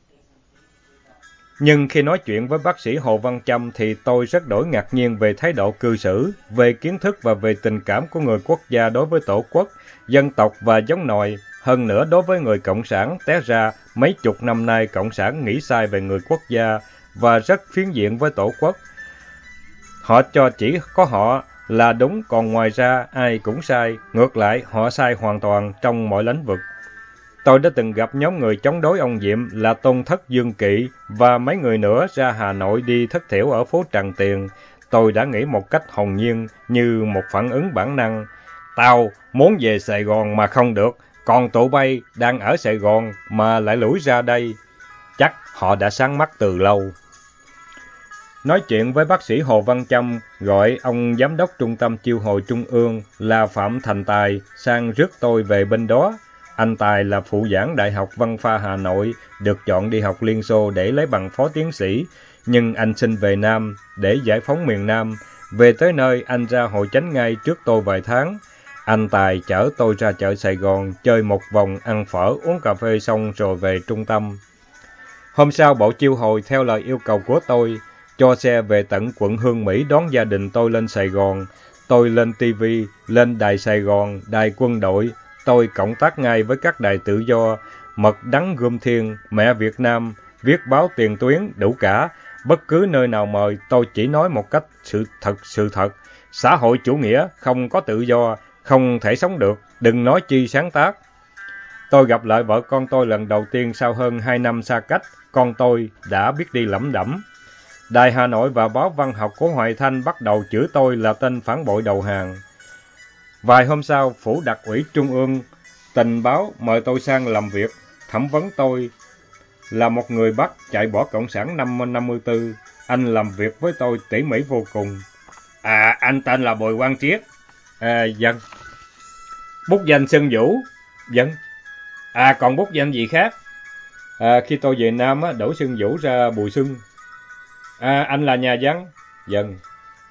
Nhưng khi nói chuyện với bác sĩ Hồ Văn Châm thì tôi rất đổi ngạc nhiên về thái độ cư xử, về kiến thức và về tình cảm của người quốc gia đối với tổ quốc, dân tộc và giống nòi. Hơn nữa đối với người Cộng sản, té ra mấy chục năm nay Cộng sản nghĩ sai về người quốc gia và rất phiến diện với tổ quốc. Họ cho chỉ có họ là đúng, còn ngoài ra ai cũng sai. Ngược lại, họ sai hoàn toàn trong mọi lĩnh vực. Tôi đã từng gặp nhóm người chống đối ông Diệm là Tôn Thất, Dương Kỵ và mấy người nữa ra Hà Nội đi thất thiểu ở phố Tràng Tiền. Tôi đã nghĩ một cách hồn nhiên như một phản ứng bản năng. Tao muốn về Sài Gòn mà không được, còn tụi bay đang ở Sài Gòn mà lại lủi ra đây. Chắc họ đã sáng mắt từ lâu. Nói chuyện với bác sĩ Hồ Văn Châm, gọi ông giám đốc trung tâm chiêu hồi trung ương là Phạm Thành Tài sang rước tôi về bên đó. Anh Tài là phụ giảng Đại học Văn Pha Hà Nội, được chọn đi học Liên Xô để lấy bằng phó tiến sĩ, nhưng anh xin về Nam để giải phóng miền Nam. Về tới nơi, anh ra Hội Chánh ngay trước tôi vài tháng. Anh Tài chở tôi ra chợ Sài Gòn, chơi một vòng, ăn phở, uống cà phê xong rồi về trung tâm. Hôm sau, bộ chiêu hồi theo lời yêu cầu của tôi, cho xe về tận quận Hương Mỹ đón gia đình tôi lên Sài Gòn. Tôi lên ti vi, lên Đài Sài Gòn, Đài Quân đội. Tôi cộng tác ngay với các đài tự do, Mật Đắng Gươm Thiên, Mẹ Việt Nam, viết báo Tiền Tuyến, đủ cả. Bất cứ nơi nào mời, tôi chỉ nói một cách sự thật sự thật. Xã hội chủ nghĩa không có tự do, không thể sống được, đừng nói chi sáng tác. Tôi gặp lại vợ con tôi lần đầu tiên sau hơn hai năm xa cách, con tôi đã biết đi lẩm đẩm. Đài Hà Nội và báo Văn học của Hoài Thanh bắt đầu chửi tôi là tên phản bội đầu hàng. Vài hôm sau, Phủ Đặc ủy Trung ương Tình báo mời tôi sang làm việc, thẩm vấn tôi là một người Bắc chạy bỏ Cộng sản năm năm mươi tư. Anh làm việc với tôi tỉ mỉ vô cùng. À, anh tên là Bùi Quang Triết. À, dân. Bút danh Xuân Vũ. Dân. À, còn bút danh gì khác? À, khi tôi về Nam, đổi Xuân Vũ ra Bùi Xuân. À, anh là nhà văn. Dân.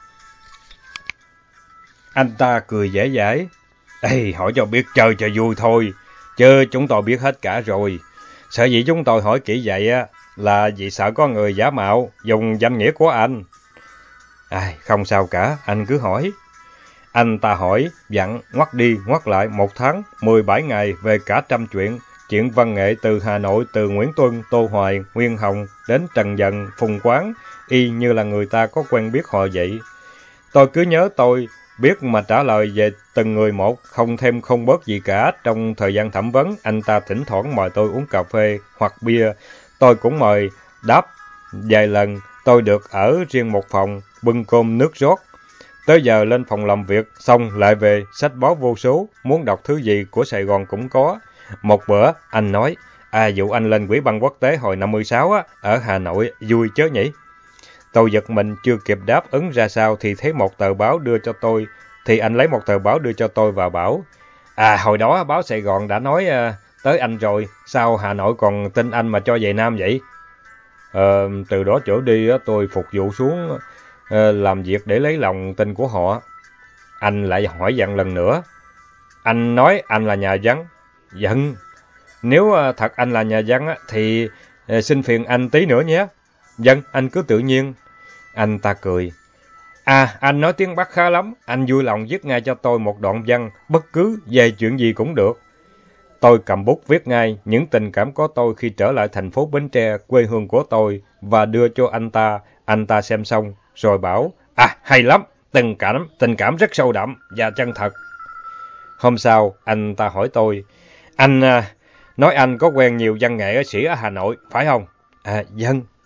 Anh ta cười dễ dãi. Ê, hỏi cho biết chơi cho vui thôi, chứ chúng tôi biết hết cả rồi. Sở dĩ chúng tôi hỏi kỹ vậy á, là vì sợ có người giả mạo, dùng danh nghĩa của anh. À, không sao cả, anh cứ hỏi. Anh ta hỏi, dặn, ngoắt đi, ngoắt lại, một tháng, mười bảy ngày về cả trăm chuyện. Chuyện văn nghệ từ Hà Nội, từ Nguyễn Tuân, Tô Hoài, Nguyên Hồng, đến Trần Dần, Phùng Quán, y như là người ta có quen biết họ vậy. Tôi cứ nhớ tôi biết mà trả lời về từng người một, không thêm không bớt gì cả. Trong thời gian thẩm vấn, anh ta thỉnh thoảng mời tôi uống cà phê hoặc bia. Tôi cũng mời đáp vài lần. Tôi được ở riêng một phòng, bưng cơm nước rót. Tới giờ lên phòng làm việc, xong lại về, sách báo vô số, muốn đọc thứ gì của Sài Gòn cũng có. Một bữa, anh nói, à vụ anh lên Quỹ ban quốc tế hồi năm mươi sáu á, ở Hà Nội, vui chớ nhỉ? Tôi giật mình chưa kịp đáp ứng ra sao thì thấy một tờ báo đưa cho tôi. Thì anh lấy một tờ báo đưa cho tôi và bảo, à hồi đó báo Sài Gòn đã nói uh, tới anh rồi, sao Hà Nội còn tin anh mà cho về Nam vậy? Uh, từ đó trở đi uh, tôi phục vụ xuống uh, làm việc để lấy lòng tin của họ. Anh lại hỏi dặn lần nữa, anh nói anh là nhà văn. Dân, nếu uh, thật anh là nhà văn uh, thì uh, xin phiền anh tí nữa nhé. Dân, anh cứ tự nhiên. Anh ta cười. À, anh nói tiếng Bắc khá lắm. Anh vui lòng viết ngay cho tôi một đoạn văn, bất cứ về chuyện gì cũng được. Tôi cầm bút viết ngay những tình cảm của tôi khi trở lại thành phố Bến Tre, quê hương của tôi, và đưa cho anh ta. Anh ta xem xong, rồi bảo, à, hay lắm, tình cảm, tình cảm rất sâu đậm và chân thật. Hôm sau, anh ta hỏi tôi, anh à, nói anh có quen nhiều văn nghệ sĩ ở Hà Nội, phải không? À, dân.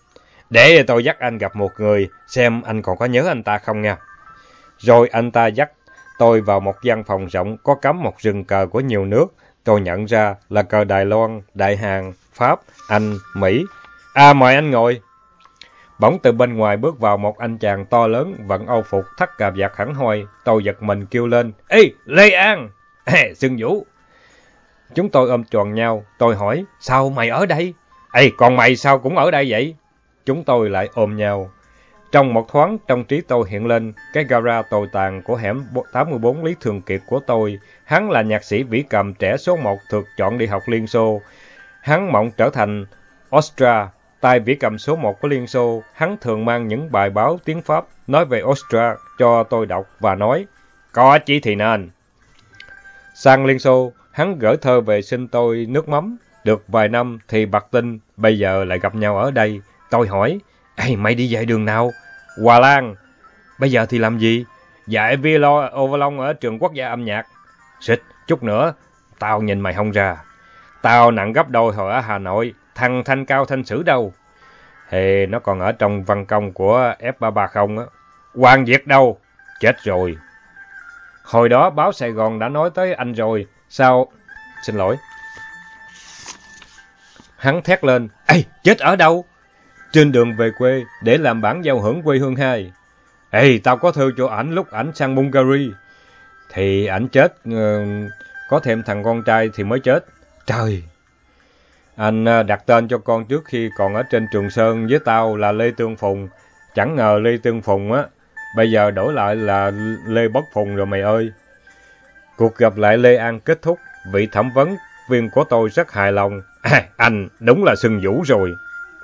Để tôi dắt anh gặp một người, xem anh còn có nhớ anh ta không nha. Rồi anh ta dắt tôi vào một văn phòng rộng có cắm một rừng cờ của nhiều nước. Tôi nhận ra là cờ Đài Loan, Đại Hàn, Pháp, Anh, Mỹ. À, mời anh ngồi. Bỗng từ bên ngoài bước vào một anh chàng to lớn, vận âu phục, thắt cà vạt hẳn hoi. Tôi giật mình kêu lên, ê, Lê An! Ê, Xuân Vũ! Chúng tôi ôm choàng nhau. Tôi hỏi, sao mày ở đây? Ê, còn mày sao cũng ở đây vậy? Chúng tôi lại ôm nhau. Trong một thoáng, trong trí tôi hiện lên cái gara tồi tàn của hẻm tám mươi bốn Lý Thường Kiệt của tôi. Hắn là nhạc sĩ vĩ cầm trẻ số một thuộc chọn đi học Liên Xô. Hắn mộng trở thành Ostra, tay vĩ cầm số một của Liên Xô. Hắn thường mang những bài báo tiếng Pháp nói về Ostra cho tôi đọc và nói, có chỉ thì nên. Sang Liên Xô, hắn gửi thơ về xin tôi nước mắm. Được vài năm thì bặt tin, bây giờ lại gặp nhau ở đây. Tôi hỏi, ê, mày đi dạy đường nào? Hòa Lan. Bây giờ thì làm gì? Dạy violon ở trường quốc gia âm nhạc. Xịt, chút nữa, tao nhìn mày không ra. Tao nặng gấp đôi hồi ở Hà Nội, thằng Thanh Cao Thanh Sử đâu? Thì nó còn ở trong văn công của F ba ba không á. Hoàng Việt đâu? Chết rồi. Hồi đó báo Sài Gòn đã nói tới anh rồi. Sao? Xin lỗi. Hắn thét lên, ê, chết ở đâu? Trên đường về quê để làm bản giao hưởng quê hương hai. Ê, tao có thư cho ảnh lúc ảnh sang Bulgaria. Thì ảnh chết, uh, có thêm thằng con trai thì mới chết. Trời! Anh uh, đặt tên cho con trước khi còn ở trên Trường Sơn với tao là Lê Tương Phùng. Chẳng ngờ Lê Tương Phùng á, bây giờ đổi lại là Lê Bất Phùng rồi mày ơi. Cuộc gặp lại Lê An kết thúc, vị thẩm vấn viên của tôi rất hài lòng. À, anh đúng là Xuân Vũ rồi.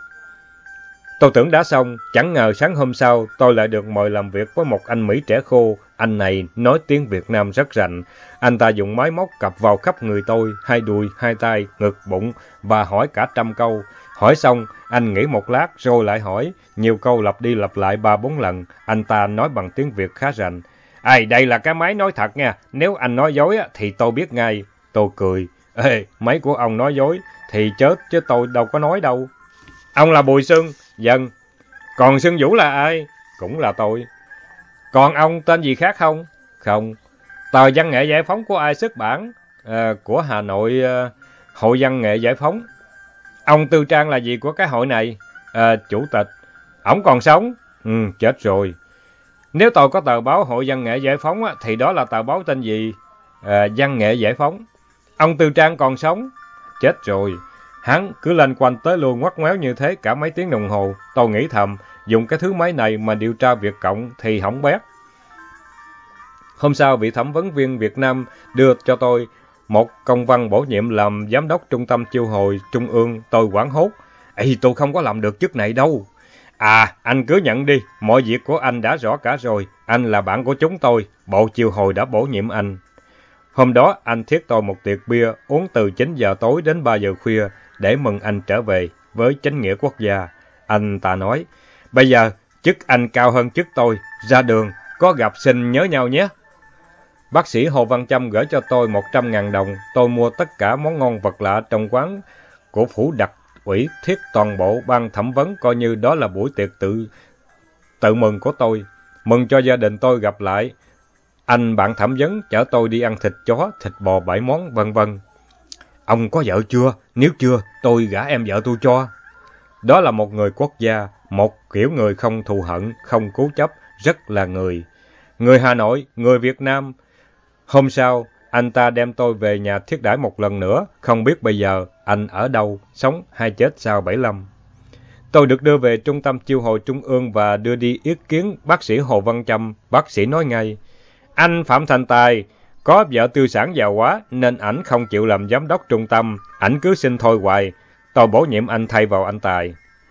Tôi tưởng đã xong, chẳng ngờ sáng hôm sau tôi lại được mời làm việc với một anh Mỹ trẻ khô. Anh này nói tiếng Việt Nam rất rành. Anh ta dùng máy móc cặp vào khắp người tôi, hai đùi, hai tay, ngực, bụng và hỏi cả trăm câu. Hỏi xong, anh nghỉ một lát rồi lại hỏi, nhiều câu lặp đi lặp lại ba bốn lần. Anh ta nói bằng tiếng Việt khá rành. Ê, đây là cái máy nói thật nha, nếu anh nói dối thì tôi biết ngay. Tôi cười. Ê, máy của ông nói dối thì chết chứ tôi đâu có nói đâu. Ông là Bùi Xuân. Vâng. Còn Xuân Vũ là ai? Cũng là tôi. Còn ông tên gì khác không? Không. Tờ Văn nghệ Giải phóng của ai xuất bản? À, của Hà Nội, à, Hội Văn nghệ Giải phóng. Ông Tư Trang là gì của cái hội này? À, chủ tịch. Ổng còn sống? Ừ, chết rồi. Nếu tôi có tờ báo Hội Văn nghệ Giải phóng á, thì đó là tờ báo tên gì? À, Văn nghệ Giải phóng. Ông Tư Trang còn sống? Chết rồi. Hắn cứ lên quanh tới luôn ngoắt ngoéo như thế cả mấy tiếng đồng hồ. Tôi nghĩ thầm, dùng cái thứ máy này mà điều tra Việt Cộng thì hỏng bét. Hôm sau, vị thẩm vấn viên Việt Nam đưa cho tôi một công văn bổ nhiệm làm giám đốc trung tâm chiêu hồi trung ương. Tôi hoảng hốt. Ê, tôi không có làm được chức này đâu. À, anh cứ nhận đi, mọi việc của anh đã rõ cả rồi. Anh là bạn của chúng tôi, bộ chiêu hồi đã bổ nhiệm anh. Hôm đó, anh thiết tôi một tiệc bia, uống từ chín giờ tối đến ba giờ khuya, để mừng anh trở về với chính nghĩa quốc gia. Anh ta nói, bây giờ chức anh cao hơn chức tôi, ra đường, có gặp xin nhớ nhau nhé. Bác sĩ Hồ Văn Trâm gửi cho tôi một trăm ngàn đồng, tôi mua tất cả món ngon vật lạ trong quán của phủ đặc ủy thiết toàn bộ ban thẩm vấn, coi như đó là buổi tiệc tự, tự mừng của tôi. Mừng cho gia đình tôi gặp lại. Anh bạn thẩm vấn chở tôi đi ăn thịt chó, thịt bò bảy món, vân vân. Ông có vợ chưa? Nếu chưa, tôi gả em vợ tôi cho. Đó là một người quốc gia, một kiểu người không thù hận, không cố chấp, rất là người. Người Hà Nội, người Việt Nam. Hôm sau, anh ta đem tôi về nhà thiết đãi một lần nữa, không biết bây giờ anh ở đâu, sống hay chết sau bảy lăm. Tôi được đưa về trung tâm chiêu hồi trung ương và đưa đi yết kiến bác sĩ Hồ Văn Trâm. Bác sĩ nói ngay, anh Phạm Thành Tài có vợ tư sản giàu quá nên ảnh không chịu làm giám đốc trung tâm, ảnh cứ xin thôi hoài. Tôi bổ nhiệm anh thay vào anh Tài.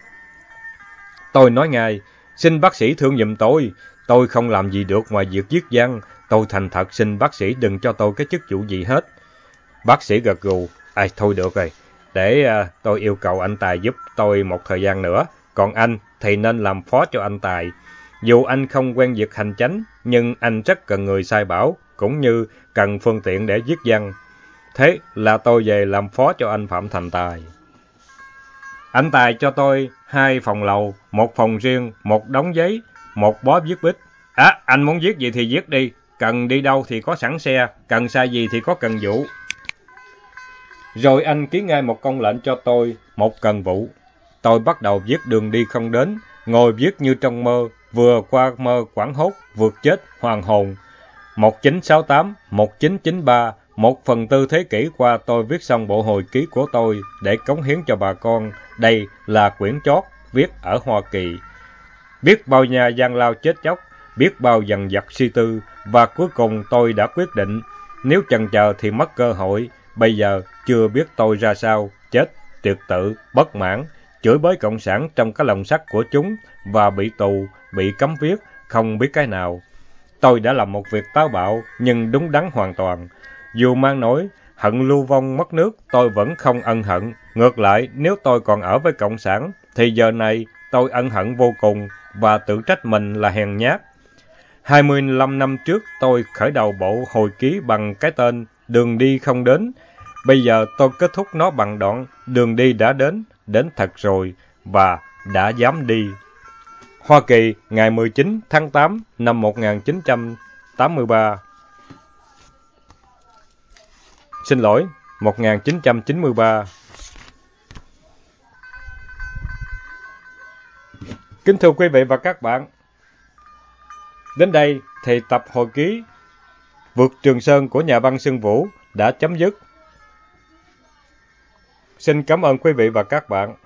Tôi nói ngay, xin bác sĩ thương giùm tôi, tôi không làm gì được ngoài việc viết văn, tôi thành thật xin bác sĩ đừng cho tôi cái chức vụ gì hết. Bác sĩ gật gù, à, thôi được rồi, để uh, tôi yêu cầu anh Tài giúp tôi một thời gian nữa, còn anh thì nên làm phó cho anh Tài. Dù anh không quen việc hành chánh, nhưng anh rất cần người sai bảo, cũng như cần phương tiện để viết văn. Thế là tôi về làm phó cho anh Phạm Thành Tài. Anh Tài cho tôi hai phòng lầu, một phòng riêng, một đống giấy, một bó viết bích. À, anh muốn viết gì thì viết đi, cần đi đâu thì có sẵn xe, cần sai gì thì có cần vụ. Rồi anh ký ngay một công lệnh cho tôi, một cần vụ. Tôi bắt đầu viết đường đi không đến, ngồi viết như trong mơ, vừa qua mơ quảng hốt, vượt chết, hoàng hồn. một chín sáu tám, một chín chín ba, một phần tư thế kỷ qua tôi viết xong bộ hồi ký của tôi để cống hiến cho bà con. Đây là quyển chót, viết ở Hoa Kỳ. Biết bao nhà gian lao chết chóc, biết bao dằn vặt suy tư, và cuối cùng tôi đã quyết định, nếu chần chờ thì mất cơ hội. Bây giờ chưa biết tôi ra sao, chết, tuyệt tự, bất mãn, chửi bới cộng sản trong cái lồng sắt của chúng, và bị tù, bị cấm viết, không biết cái nào. Tôi đã làm một việc táo bạo, nhưng đúng đắn hoàn toàn. Dù mang nỗi hận lưu vong mất nước, tôi vẫn không ân hận. Ngược lại, nếu tôi còn ở với cộng sản, thì giờ này tôi ân hận vô cùng và tự trách mình là hèn nhát. hai mươi lăm năm trước, tôi khởi đầu bộ hồi ký bằng cái tên Đường đi không đến. Bây giờ tôi kết thúc nó bằng đoạn Đường đi đã đến, đến thật rồi, và đã dám đi. Hoa Kỳ, ngày mười chín tháng tám năm một nghìn chín trăm tám mươi ba. Xin lỗi, một nghìn chín trăm chín mươi ba. Kính thưa quý vị và các bạn, đến đây thì tập hồi ký Vượt Trường Sơn của nhà văn Xuân Vũ đã chấm dứt. Xin cảm ơn quý vị và các bạn.